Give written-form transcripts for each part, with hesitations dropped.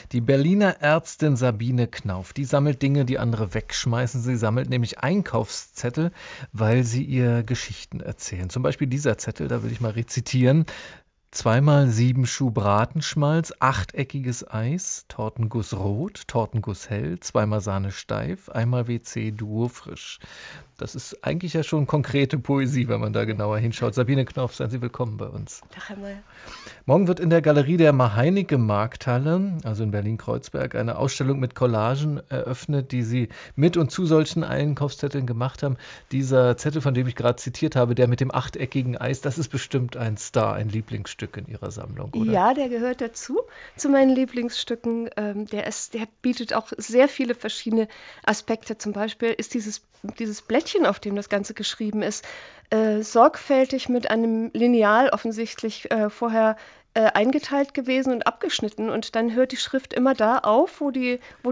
Die Berliner Ärztin Sabine Knauf, die sammelt Dinge, die andere wegschmeißen. Sie sammelt nämlich Einkaufszettel, weil sie ihr Geschichten erzählen. Zum Beispiel dieser Zettel, da will ich mal rezitieren. Zweimal 7 Schuh Bratenschmalz, achteckiges Eis, Tortenguss rot, Tortenguss hell, zweimal Sahne steif, einmal WC Duo frisch. Das ist eigentlich ja schon konkrete Poesie, wenn man da genauer hinschaut. Sabine Knauf, seien Sie willkommen bei uns. Tag, Herr Mayer. Morgen wird in der Galerie der Maheinecke-Markthalle, also in Berlin-Kreuzberg, eine Ausstellung mit Collagen eröffnet, die Sie mit und zu solchen Einkaufszetteln gemacht haben. Dieser Zettel, von dem ich gerade zitiert habe, der mit dem achteckigen Eis, das ist bestimmt ein Star, ein Lieblingsstück in Ihrer Sammlung, oder? Ja, der gehört dazu, zu meinen Lieblingsstücken. Der bietet auch sehr viele verschiedene Aspekte. Zum Beispiel ist dieses Blättchen, auf dem das Ganze geschrieben ist, sorgfältig mit einem Lineal offensichtlich vorher eingeteilt gewesen und abgeschnitten. Und dann hört die Schrift immer da auf, wo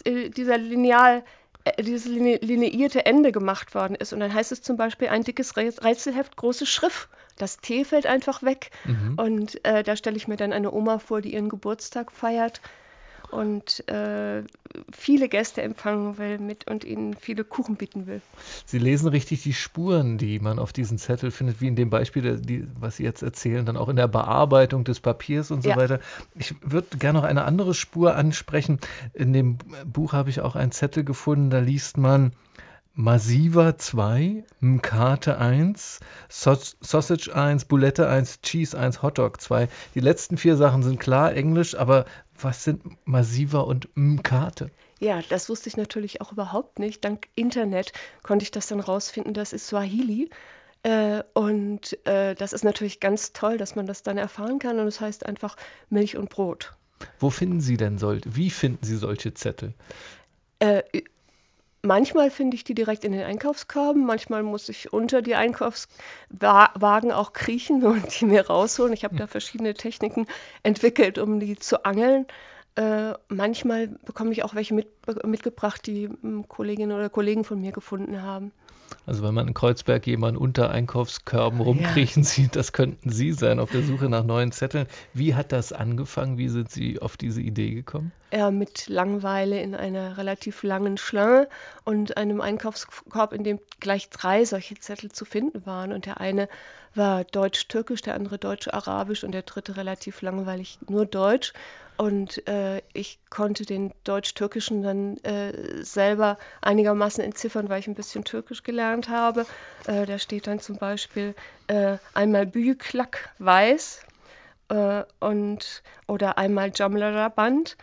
dieses lineierte Ende gemacht worden ist. Und dann heißt es zum Beispiel ein dickes Rätselheft, große Schrift. Das T fällt einfach weg. Mhm. Und da stelle ich mir dann eine Oma vor, die ihren Geburtstag feiert und viele Gäste empfangen will und ihnen viele Kuchen bieten will. Sie lesen richtig die Spuren, die man auf diesen Zettel findet, wie in dem Beispiel, was Sie jetzt erzählen, dann auch in der Bearbeitung des Papiers und so Ja, weiter. Ich würde gerne noch eine andere Spur ansprechen. In dem Buch habe ich auch einen Zettel gefunden, da liest man Masiva 2, Mkate 1, Sausage 1, Bulette 1, Cheese 1, Hotdog 2. Die letzten 4 Sachen sind klar Englisch, aber was sind Masiva und Mkate? ja, das wusste ich natürlich auch überhaupt nicht. Dank Internet konnte ich das dann rausfinden, das ist Swahili. Und das ist natürlich ganz toll, dass man das dann erfahren kann. Und es heißt einfach Milch und Brot. Wie finden Sie solche Zettel? Äh, Manchmal finde ich die direkt in den Einkaufskörben, manchmal muss ich unter die Einkaufswagen auch kriechen und die mir rausholen. Ich habe da verschiedene Techniken entwickelt, um die zu angeln. Manchmal bekomme ich auch welche mitgebracht, die Kolleginnen oder Kollegen von mir gefunden haben. Also wenn man in Kreuzberg jemanden unter Einkaufskörben Ja, rumkriechen sieht, das könnten Sie sein, auf der Suche nach neuen Zetteln. Wie hat das angefangen? Wie sind Sie auf diese Idee gekommen? mit Langeweile in einer relativ langen Schlange und einem Einkaufskorb, in dem gleich 3 solche Zettel zu finden waren. Und der eine war deutsch-türkisch, der andere deutsch-arabisch und der dritte relativ langweilig nur Deutsch. Und ich konnte den deutsch-türkischen dann selber einigermaßen entziffern, weil ich ein bisschen Türkisch gelernt habe. Da steht dann zum Beispiel einmal Büyüklak weiß oder einmal Jamlara Band.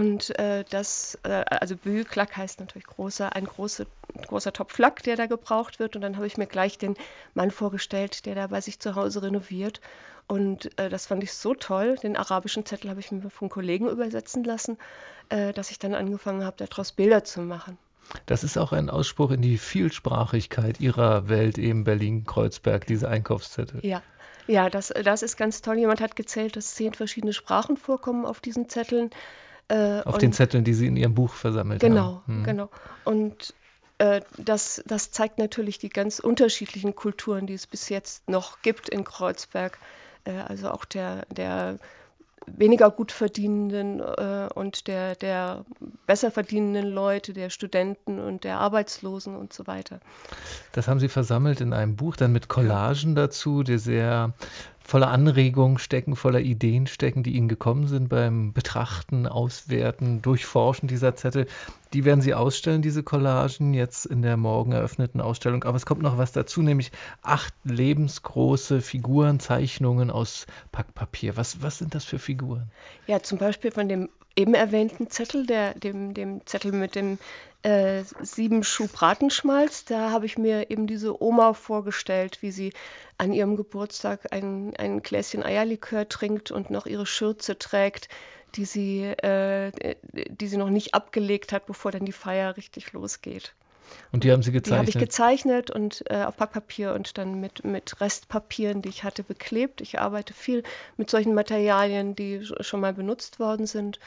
Also Büyüklak heißt natürlich großer Topf Lack, der da gebraucht wird. Und dann habe ich mir gleich den Mann vorgestellt, der da bei sich zu Hause renoviert. Und das fand ich so toll. Den arabischen Zettel habe ich mir von Kollegen übersetzen lassen, dass ich dann angefangen habe, daraus Bilder zu machen. Das ist auch ein Ausspruch in die Vielsprachigkeit Ihrer Welt, eben Berlin-Kreuzberg, diese Einkaufszettel. Ja, ja, das ist ganz toll. Jemand hat gezählt, dass 10 verschiedene Sprachen vorkommen auf diesen Zetteln. Auf den Und Zetteln, die Sie in Ihrem Buch versammelt haben. genau, genau. Und das zeigt natürlich die ganz unterschiedlichen Kulturen, die es bis jetzt noch gibt in Kreuzberg. Also auch der weniger gut verdienenden und der besser verdienenden Leute, der Studenten und der Arbeitslosen und so weiter. Das haben Sie versammelt in einem Buch, dann mit Collagen dazu, die sehr voller Anregungen stecken, voller Ideen stecken, die Ihnen gekommen sind beim Betrachten, Auswerten, Durchforschen dieser Zettel. Die werden Sie ausstellen, diese Collagen, jetzt in der morgen eröffneten Ausstellung. Aber es kommt noch was dazu, nämlich 8 lebensgroße Figuren, Zeichnungen aus Packpapier. Was sind das für Figuren? Ja, zum Beispiel von dem eben erwähnten Zettel, dem Zettel mit dem 7 Schuh Bratenschmalz, da habe ich mir eben diese Oma vorgestellt, wie sie an ihrem Geburtstag ein Gläschen Eierlikör trinkt und noch ihre Schürze trägt, die sie noch nicht abgelegt hat, bevor dann die Feier richtig losgeht. Und die Und haben Sie die habe ich gezeichnet. gezeichnet und auf Packpapier und dann mit Restpapieren, die ich hatte, beklebt. Ich arbeite viel mit solchen Materialien, die schon mal benutzt worden sind.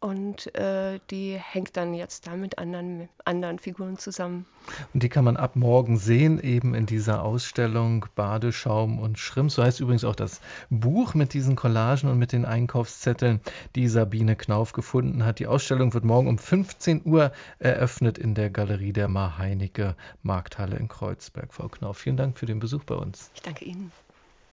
und die hängt dann jetzt da mit anderen Figuren zusammen. Und die kann man ab morgen sehen, eben in dieser Ausstellung Badeschaum und Schrimps. So heißt übrigens auch das Buch mit diesen Collagen und mit den Einkaufszetteln, die Sabine Knauf gefunden hat. Die Ausstellung wird morgen um 15 Uhr eröffnet in der Galerie der Mar-Heinicke Markthalle in Kreuzberg. Frau Knauf, vielen Dank für den Besuch bei uns. Ich danke Ihnen.